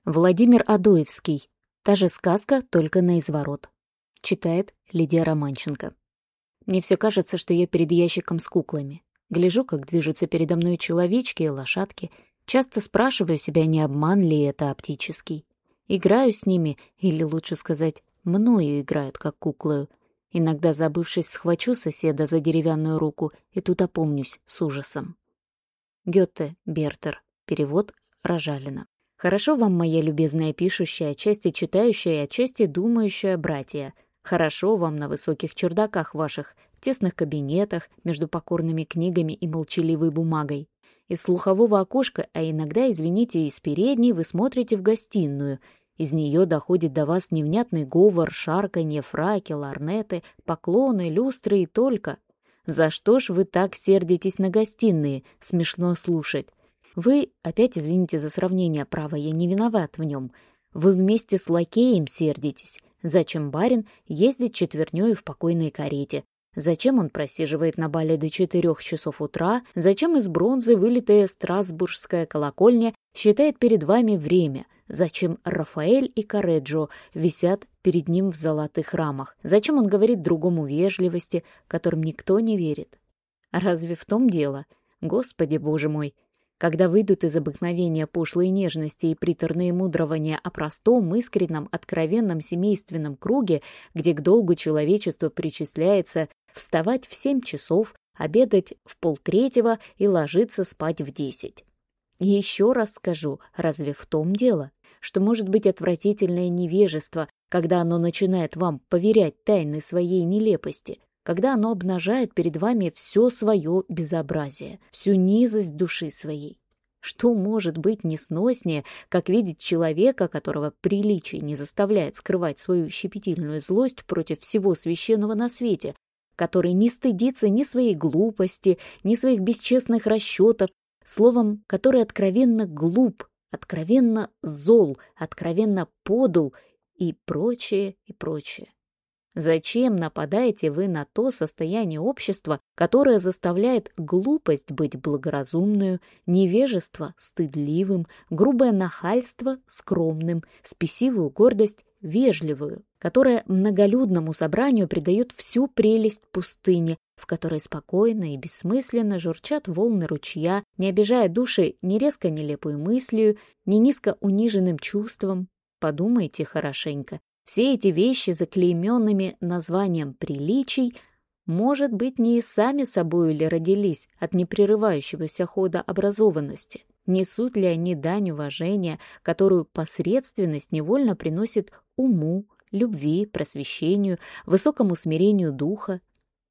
Владимир Адоевский. Та же сказка, только наизворот. Читает Лидия Романченко. Мне все кажется, что я перед ящиком с куклами. Гляжу, как движутся передо мной человечки и лошадки. Часто спрашиваю себя, не обман ли это оптический. Играю с ними, или лучше сказать, мною играют, как куклою. Иногда, забывшись, схвачу соседа за деревянную руку и тут опомнюсь с ужасом. Гёте, Бертер. Перевод Рожалина. Хорошо вам, моя любезная пишущая, отчасти читающая и отчасти думающая братья. Хорошо вам на высоких чердаках ваших, в тесных кабинетах, между покорными книгами и молчаливой бумагой. Из слухового окошка, а иногда, извините, из передней вы смотрите в гостиную. Из нее доходит до вас невнятный говор, шарканье, фраки, ларнеты, поклоны, люстры и только. За что ж вы так сердитесь на гостиные? Смешно слушать. Вы, опять извините за сравнение, право, я не виноват в нем. Вы вместе с лакеем сердитесь. Зачем барин ездит четвертнёю в покойной карете? Зачем он просиживает на бале до 4 часов утра? Зачем из бронзы вылитая страсбургская колокольня считает перед вами время? Зачем Рафаэль и Корреджо висят перед ним в золотых рамах? Зачем он говорит другому вежливости, которым никто не верит? Разве в том дело? Господи, Боже мой! Когда выйдут из обыкновения пошлые нежности и приторные мудрования о простом, искреннем, откровенном семейственном круге, где к долгу человечества причисляется вставать в 7 часов, обедать в 2:30 и ложиться спать в 10. И еще раз скажу, разве в том дело, что может быть отвратительное невежество, когда оно начинает вам поверять тайны своей нелепости, когда оно обнажает перед вами все свое безобразие, всю низость души своей? Что может быть несноснее, как видеть человека, которого приличие не заставляет скрывать свою щепетильную злость против всего священного на свете, который не стыдится ни своей глупости, ни своих бесчестных расчетов, словом, который откровенно глуп, откровенно зол, откровенно подл и прочее, и прочее. Зачем нападаете вы на то состояние общества, которое заставляет глупость быть благоразумную, невежество стыдливым, грубое нахальство скромным, спесивую гордость вежливую, которое многолюдному собранию придает всю прелесть пустыни, в которой спокойно и бессмысленно журчат волны ручья, не обижая души ни резко нелепой мыслью, ни низко униженным чувством? Подумайте хорошенько. Все эти вещи, заклейменными названием приличий, может быть, не и сами собою ли родились от непрерывающегося хода образованности? Несут ли они дань уважения, которую посредственность невольно приносит уму, любви, просвещению, высокому смирению духа,